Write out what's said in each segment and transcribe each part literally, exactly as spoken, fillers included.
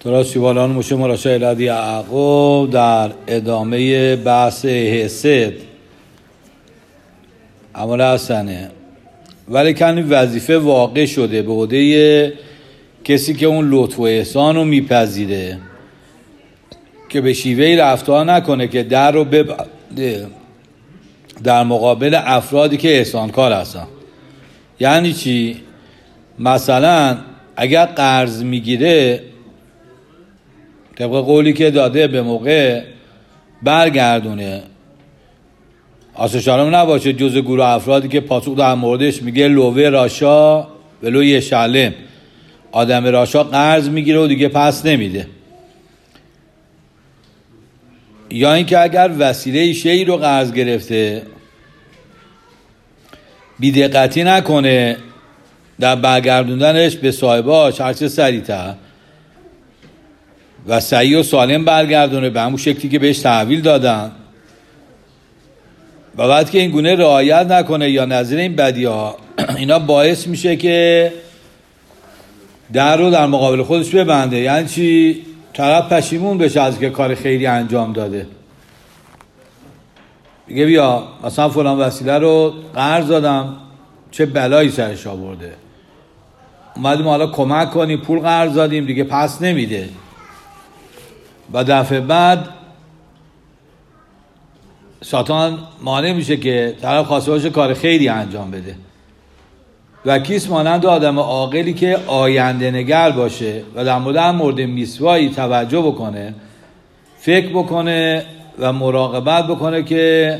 سراسیوالان مشه مراشا الهی یعقوب در ادامه بحث حسد عمل حسنه، ولی کنی وظیفه واقع شده به عهده کسی که اون لطف و احسان رو میپذیره که به شیوهی رفتار نکنه که در رو ببنده در مقابل افرادی که احسانکار هستن. یعنی چی؟ مثلا اگر قرض میگیره طبق قولی که داده به موقع برگردونه، آسوشالم نباشه جز گروه افرادی که پاسخ در موردش میگه لوه راشا ولو یه شلم، آدم راشا قرض میگیره و دیگه پس نمیده. یا اینکه اگر وسیله شیعی رو قرض گرفته بی‌دقتی نکنه در برگردوندنش به صاحباش هرچه سریعتر و صحیح و سالم برگردونه به همون شکلی که بهش تحویل دادن، و بعد که این گونه رعایت نکنه یا نظیر این بدی ها، اینا باعث میشه که در رو در مقابل خودش ببنده. یعنی چی؟ طرف پشیمون بشه از که کار خیری انجام داده، بگه بیا مثلا فلان وسیله رو قرض دادم چه بلایی سرش آورده، اومدیم حالا کمک کنیم، پول قرض دادیم دیگه پس نمیده، و دفعه بعد شیطان مانع میشه که طرف خواسته باشه کار خیری انجام بده. و کیس مانند آدم عاقلی که آینده نگر باشه و در مورد هم مورد میسوایی توجه بکنه، فکر بکنه و مراقبت بکنه که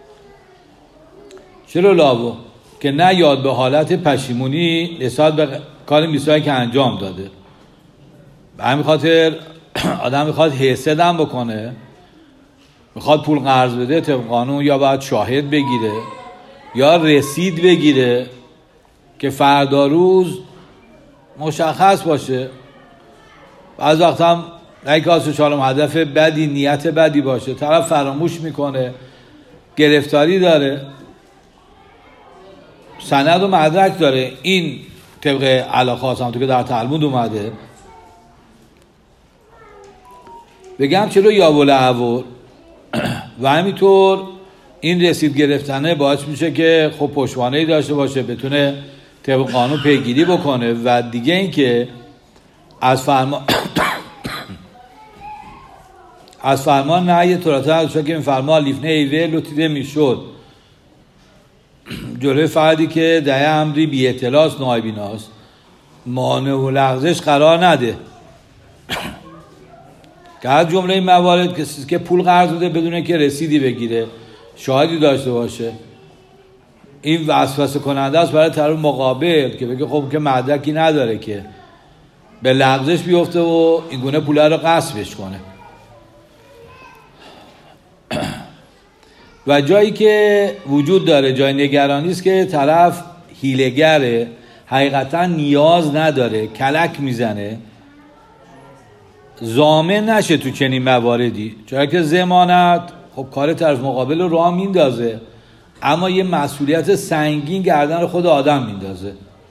چرا لابو که نه یاد به حالت پشیمونی نسبت به کار میسوایی که انجام داده. به همین خاطر آدم میخواد حسد هم بکنه، میخواد پول قرض بده طبق قانون، یا باید شاهد بگیره یا رسید بگیره که فردا روز مشخص باشه. بعض وقت هم یک آسوشالم هدف بدی، نیت بدی باشه، طرف فراموش میکنه، گرفتاری داره، سند و مدرک داره، این طبق علاقات هم تو که در تلمود اومده. بگم چرا یا ولعور و همینطور این رسید گرفتنه باعث میشه که خب پشتوانه‌ای داشته باشه، بتونه طبق قانون پیگیری بکنه. و دیگه این که از فرمان از فرمان نهی تراته از که این فرمان لیفنه ایوه لطیده میشد جلوی فردی که ده امری بی اطلاس نایبیناست مانع و لغزش قرار نده. که از جمله این موارد کسی که پول قرض بده بدونه که رسیدی بگیره، شاهدی داشته باشه، این وسوسه کننده است برای طرف مقابل که بگه خب که مدرکی نداره که به لغزش بیفته و این گونه پوله رو غصبش کنه. و جایی که وجود داره جای نگرانی است که طرف حیله‌گره، حقیقتا نیاز نداره، کلک میزنه، ضامن نشه تو چنین مواردی. چرا که ضمانت خب کار طرف مقابل رو راه میندازه، اما یه مسئولیت سنگین گردن خود آدم میندازه.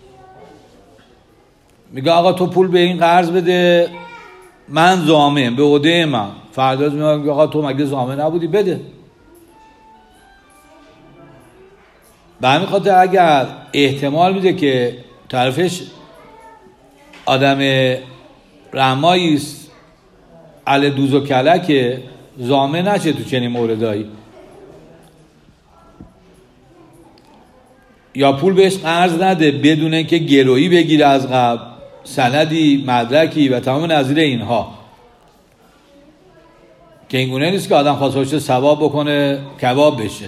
میگه آقا تو پول به این قرض بده، من ضامن به عهده من. فردا میگه آقا تو مگه ضامن نبودی؟ بده. به همین خاطر اگر احتمال میده که طرفش آدم رحمایی است، علی دوز و کلک، ضامن نشه تو چنین موردایی. یا پول بهش قرض نده بدون اینکه گرویی بگیره از قبل، سندی، مدرکی و تمام نظیر اینها، که این گونه نیست که آدم خواسته باشه ثواب بکنه کباب بشه.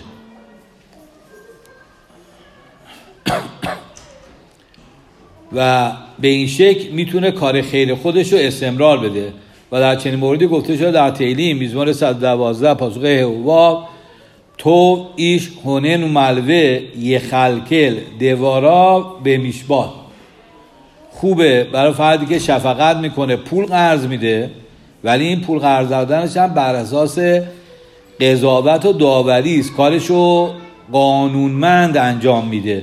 و به این شکل میتونه کار خیر خودش رو استمرار بده. و در چنین موردی گفته شده در تیلیم میزمار صد و دوازده پاسخ هوا تو ایش هنن و ملوه یه خلکل دوارا به میشباد. خوبه برای فردی که شفقت میکنه، پول قرض میده، ولی این پول قرض دادنش هم بر اساس قضاوت و داوری است، کارشو قانونمند انجام میده.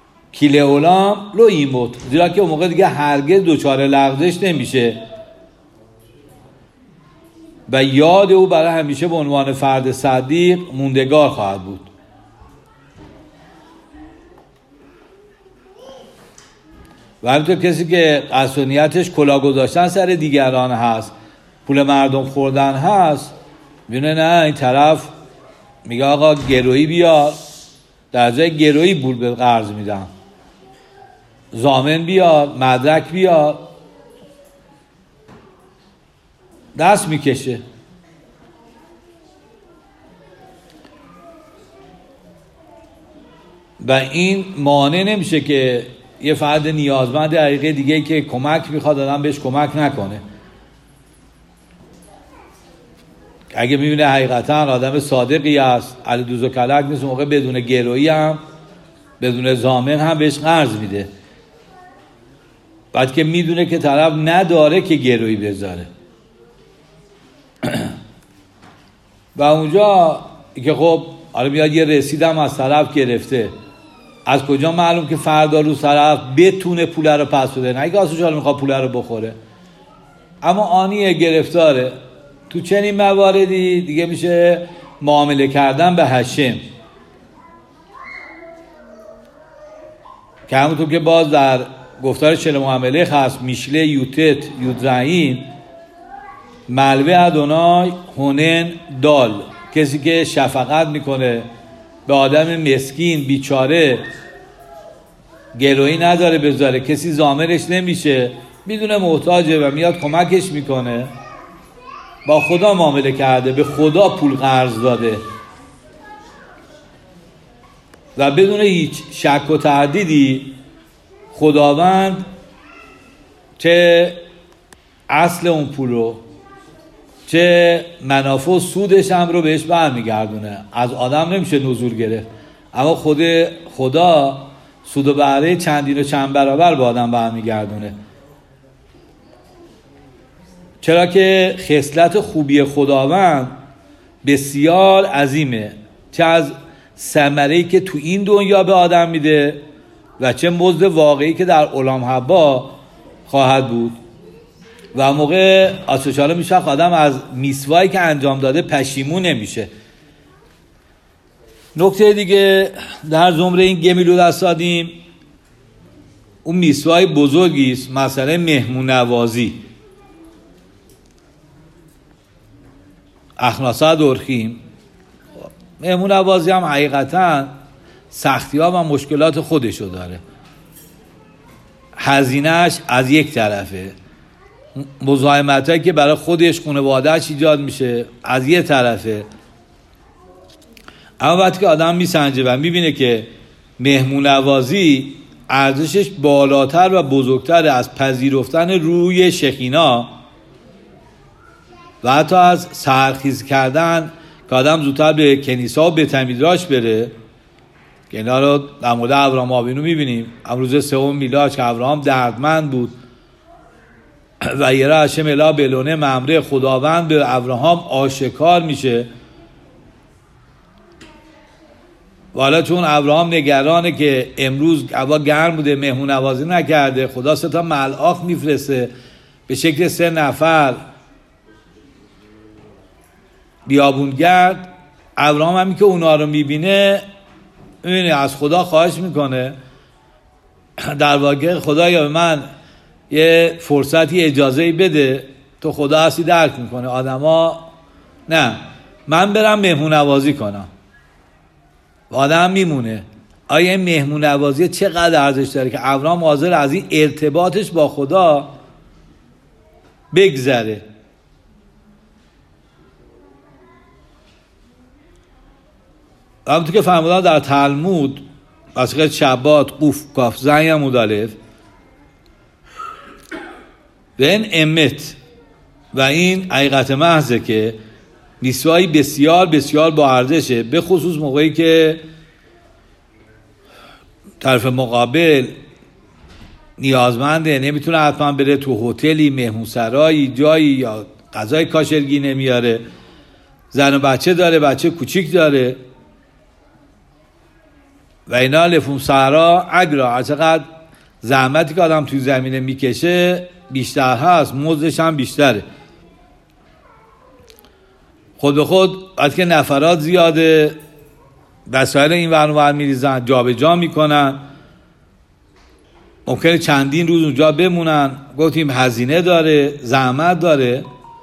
کیله اولام لو ایموت، زیرا که اون موقع دیگه هرگز دوچار لغزش نمیشه و یاد او برای همیشه به عنوان فرد صدیق موندگار خواهد بود. و همینطور کسی که قصد و نیتش کلاه گذاشتن سر دیگران هست، پول مردم خوردن هست، میونه نه این طرف میگه آقا گرویی بیار، در جای گرویی پول به قرض میدم، ضامن بیار، مدرک بیار، دست میکشه. و این مانع نمیشه که یه فرد نیازمند حقیقی دیگه که کمک میخواد آدم بهش کمک نکنه. اگه میبینه حقیقتا آدم صادقی است، علی دوز و کلک نیست، موقع بدون گرویی هم بدون ضامن هم بهش قرض میده. بعد که میدونه که طرف نداره که گرویی بذاره. و اونجا که خب حالا میاد یه رسیدم از طرف گرفته، از کجا معلوم که فردا روز طرف بتونه پول رو پس بده؟ نه که آسوش حالا میخواد پول رو بخوره، اما آنیه گرفتاره. تو چنین مواردی دیگه میشه معامله کردن به هشم، که همونطور که باز در گفتار چل معامله خاص میشله یوتت یودرعین ملوه ادونای هونن دال، کسی که شفقت میکنه به آدم مسکین بیچاره، گرویی نداره بذاره، کسی ضامنش نمیشه، میدونه محتاجه و میاد کمکش میکنه، با خدا معامله کرده، به خدا پول قرض داده و بدون هیچ شک و تردیدی خداوند چه اصل اون پول رو چه منافع و سودش هم رو بهش برمیگردونه. از آدم نمیشه نزول گرفت، اما خود خدا سود و بهره چندین و چند برابر به آدم برمیگردونه. چرا که خصلت خوبی خداوند بسیار عظیمه، چه از ثمره‌ای که تو این دنیا به آدم میده و چه مزد واقعی که در عالم حبا خواهد بود. و موقع آسوشاله میشه آدم از میسوایی که انجام داده پشیمون نمیشه. نکته دیگه در زمره این گمیلو دست دادیم، اون میسوای بزرگی است، مسئله مهمون نوازی. اخناسا دورخیم مهمون نوازی هم حقیقتا سختی ها و مشکلات خودشو داره. هزینهش از یک طرفه، مزاحمت هایی که برای خودش خانواده‌اش ایجاد میشه از یک طرفه. اما وقتی که آدم میسنجه و میبینه که مهمون نوازی ارزشش بالاتر و بزرگتر از پذیرفتن روی شخینا و حتی از سرخیز کردن که آدم زودتر به کنیسا و به تمیدراش بره، که اینا رو در مورد ابراهام آبینو میبینیم. امروز سوم میلاد که ابراهام دردمند بود و یه را هشم اله بلونه ممره خداوند به ابراهام آشکار میشه. و حالا چون ابراهام نگرانه که امروز هوا گرم بوده مهمون نوازی نکرده، خدا سه تا ملائک میفرسته به شکل سه نفر بیابونگرد. ابراهام همی که اونا رو میبینه میبینه از خدا خواهش میکنه در واقع خدایا به من یه فرصتی اجازهی بده، تو خدا هستی درک میکنه. آدم ها نه، من برم مهمون نوازی کنم و آدم میمونه. آیا این مهمون نوازی چقدر ارزش داره که ابراهام حاضر از این ارتباطش با خدا بگذره. همونطور که فرمودن در تلمود واسه شبات قوف کاف زنگ مدالف و این امت و این حقیقت محضه که میسوایی بسیار بسیار با ارزشه، به خصوص موقعی که طرف مقابل نیازمنده، نمیتونه حتما بره تو هتلی، مهمونسرایی، جایی یا غذای کاشرگی نمیاره، زن و بچه داره، بچه کوچیک داره و اینا لفون سهرا اگرا هرچقدر زحمتی که آدم توی زمینه میکشه بیشتر هست، مزدش هم بیشتره. خود به خود وقتی که نفرات زیاده وسایل این ور اون ور میریزن، جابجا میکنن، ممکنه چندین روز اونجا بمونن. گفتیم هزینه داره، زحمت داره.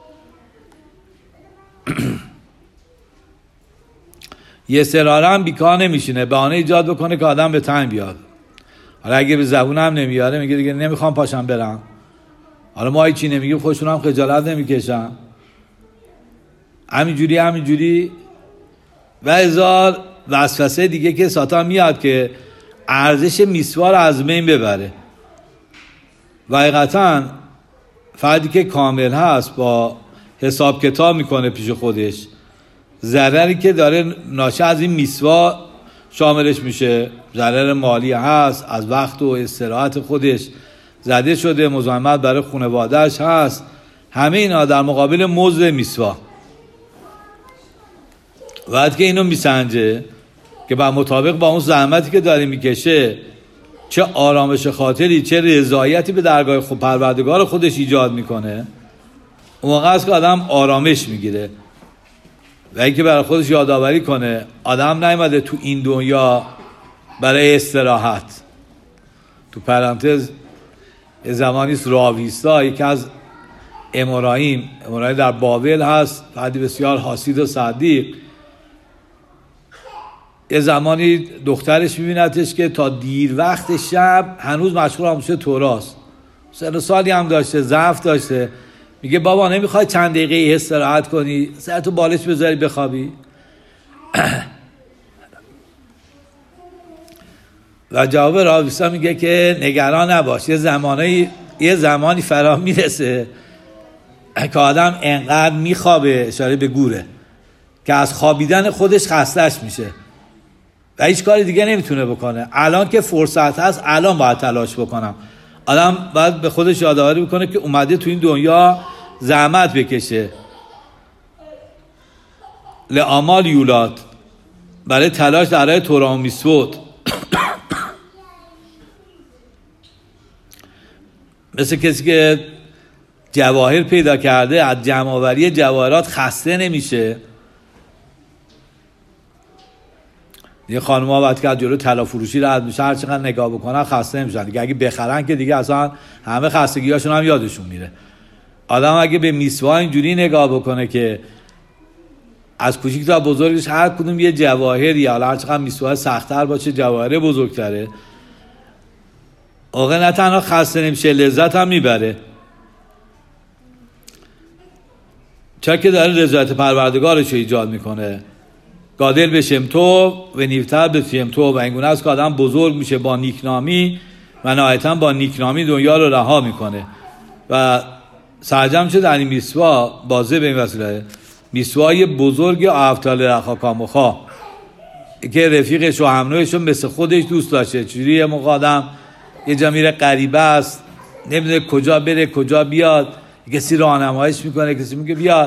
یه سراره هم بیکار نمیشینه، بهانه ایجاد بکنه که آدم به تنگ بیاد. حالا اگه به زبونم نمیاره میگه دیگه نمیخوام پاشم برم. حالا ما هیچی نمیگیم، خودشون هم خجالت نمیکشن. همینجوری همینجوری و هزار وسوسه دیگه که ساتان میاد که ارزش میسوار از بین ببره. و حقیقتا فردی که کامل هست با حساب کتاب میکنه پیش خودش، ضرری که داره ناشی از این میسوا شاملش میشه، ضرر مالی هست، از وقت و استراحت خودش زده شده، مزاحمت برای خانواده‌اش هست، همه اینا در مقابل مزد میسوا. وقتی که اینو میسنجه که با مطابق با اون زحمتی که داره میکشه چه آرامش خاطری، چه رضایتی به درگاه خود پروردگار خودش ایجاد میکنه، اون موقع است که آدم آرامش میگیره و اینکه برای خودش یادآوری کنه آدم نیامده تو این دنیا برای استراحت. تو پرانتز زمانیست راویستا، یکی از امرایم امرایم در بابل هست، فردی بسیار حسید و صدیق. یه زمانی دخترش میبینتش که تا دیر وقت شب هنوز مشغول آموزش توراست، سن سالی هم داشته، ضعف داشته. میگه بابا نمیخوای چند دقیقه استراحت کنی، سرتو بالش بذاری بخوابی؟ و جواب راویستا میگه که نگران نباش، یه زمانی یه زمانی فرا میرسه که آدم انقدر میخوابه، اشاره به گوره، که از خوابیدن خودش خسته‌اش میشه و هیچ کاری دیگه نمیتونه بکنه. الان که فرصت هست الان باید تلاش بکنم. آدم باید به خودش یادآوری بکنه که اومده تو این دنیا زحمت بکشه. لعمال یولاد، برای تلاش در راه تورا و میسود. مثل کسی که جواهر پیدا کرده از جمع‌آوری جواهرات خسته نمیشه. یه خانم‌ها وقتی که از جلو طلا فروشی رد میشه هر چقدر نگاه بکنن خسته نمیشن دیگه. اگه بخرن که دیگه اصلا همه خستگیاشون هم یادشون میره. آدم اگه به میسوا اینجوری نگاه بکنه که از کوچیک تا بزرگش هر کدوم یه جواهری، یا هر چقدر میسوا سخت‌تر باشه جواهر بزرگتره، آقا نه تنها خسته نمیشه لذت هم میبره. چرا که داره رضایت پروردگارش رو ایجاد میکنه. قادر بشم تو و نیفتر بشم تو، و اینگونه است که آدم بزرگ میشه با نیکنامی و نهایتا با نیکنامی دنیا رو رها میکنه و سرجم شد در این میسوا بازه به این وسیله میسوای بزرگ افتال رخاکاموخا که رفیقش و همراهش رو مثل خودش دوست داشته. چجوری یه موقع آدم یه جا میره غریبه است، نمیدونه کجا بره کجا بیاد، کسی راهنماییش میکنه، کسی میگه بیاد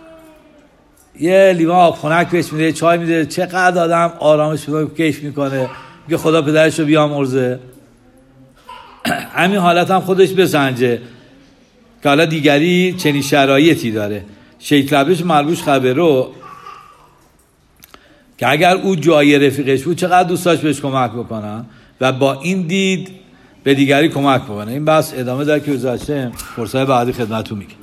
یه لیوان آب خنک بهش میده، چای میده، چقدر آدم آرامش میکنه، کیف میکنه، میگه خدا پدرش رو بیامرزه. همین حالت هم خودش بسنجه که حالا دیگری چنین شرایطی داره. شیخ لبش ملبوش خبرو که اگر او جای رفیقش بود چقدر دوست داشت بهش کمک بکنن و با این دید به دیگری کمک بکنه. این بحث ادامه داره که گذاشته فرصت بعدی خدمتتون میگم.